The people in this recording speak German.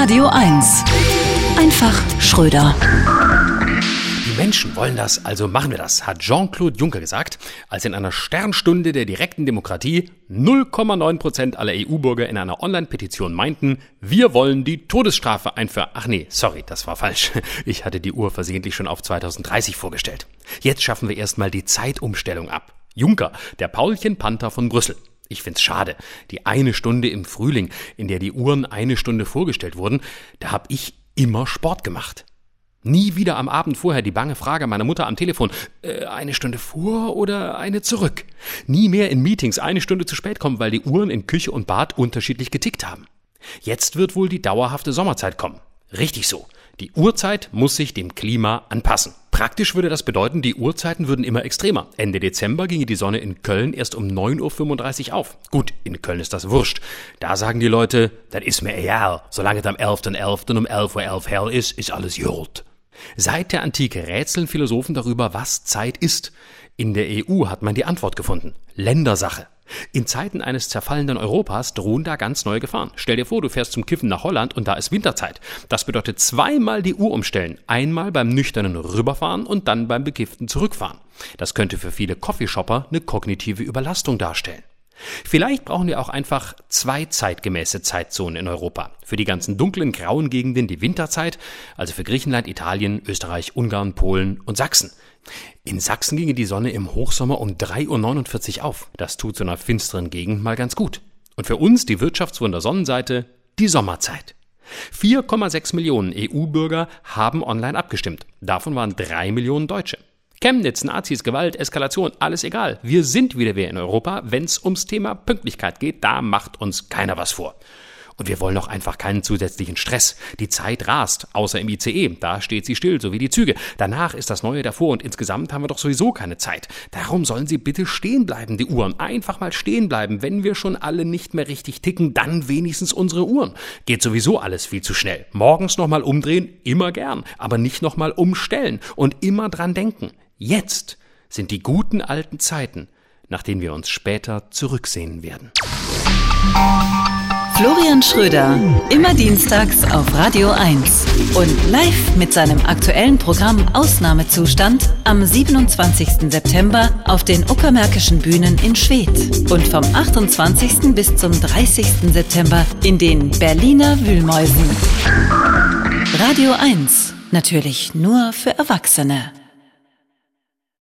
Radio 1. Einfach Schröder. Die Menschen wollen das, also machen wir das, hat Jean-Claude Juncker gesagt, als in einer Sternstunde der direkten Demokratie 0,9% aller EU-Bürger in einer Online-Petition meinten, wir wollen die Todesstrafe einführen. Ach nee, sorry, das war falsch. Ich hatte die Uhr versehentlich schon auf 2030 vorgestellt. Jetzt schaffen wir erstmal die Zeitumstellung ab. Juncker, der Paulchen-Panther von Brüssel. Ich find's schade. Die eine Stunde im Frühling, in der die Uhren eine Stunde vorgestellt wurden, da hab ich immer Sport gemacht. Nie wieder am Abend vorher die bange Frage meiner Mutter am Telefon, eine Stunde vor oder eine zurück? Nie mehr in Meetings eine Stunde zu spät kommen, weil die Uhren in Küche und Bad unterschiedlich getickt haben. Jetzt wird wohl die dauerhafte Sommerzeit kommen. Richtig so. Die Uhrzeit muss sich dem Klima anpassen. Praktisch würde das bedeuten, die Uhrzeiten würden immer extremer. Ende Dezember ginge die Sonne in Köln erst um 9.35 Uhr auf. Gut, in Köln ist das wurscht. Da sagen die Leute, das ist mir egal. Solange es am 11.11. um 11.11 Uhr hell ist alles gut. Seit der Antike rätseln Philosophen darüber, was Zeit ist. In der EU hat man die Antwort gefunden. Ländersache. In Zeiten eines zerfallenden Europas drohen da ganz neue Gefahren. Stell dir vor, du fährst zum Kiffen nach Holland und da ist Winterzeit. Das bedeutet zweimal die Uhr umstellen. Einmal beim nüchternen Rüberfahren und dann beim bekifften Zurückfahren. Das könnte für viele Coffeeshopper eine kognitive Überlastung darstellen. Vielleicht brauchen wir auch einfach 2 zeitgemäße Zeitzonen in Europa. Für die ganzen dunklen, grauen Gegenden die Winterzeit, also für Griechenland, Italien, Österreich, Ungarn, Polen und Sachsen. In Sachsen ginge die Sonne im Hochsommer um 3.49 Uhr auf. Das tut so einer finsteren Gegend mal ganz gut. Und für uns, die Wirtschaftswunder Sonnenseite, die Sommerzeit. 4,6 Millionen EU-Bürger haben online abgestimmt. Davon waren 3 Millionen Deutsche. Chemnitz, Nazis, Gewalt, Eskalation, alles egal. Wir sind wieder wer in Europa, wenn's ums Thema Pünktlichkeit geht. Da macht uns keiner was vor. Und wir wollen auch einfach keinen zusätzlichen Stress. Die Zeit rast, außer im ICE. Da steht sie still, so wie die Züge. Danach ist das Neue davor und insgesamt haben wir doch sowieso keine Zeit. Darum sollen sie bitte stehen bleiben, die Uhren. Einfach mal stehen bleiben. Wenn wir schon alle nicht mehr richtig ticken, dann wenigstens unsere Uhren. Geht sowieso alles viel zu schnell. Morgens nochmal umdrehen, immer gern. Aber nicht nochmal umstellen und immer dran denken. Jetzt sind die guten alten Zeiten, nach denen wir uns später zurücksehnen werden. Florian Schröder, immer dienstags auf Radio 1 und live mit seinem aktuellen Programm Ausnahmezustand am 27. September auf den Uckermärkischen Bühnen in Schwedt und vom 28. bis zum 30. September in den Berliner Wühlmäusen. Radio 1, natürlich nur für Erwachsene.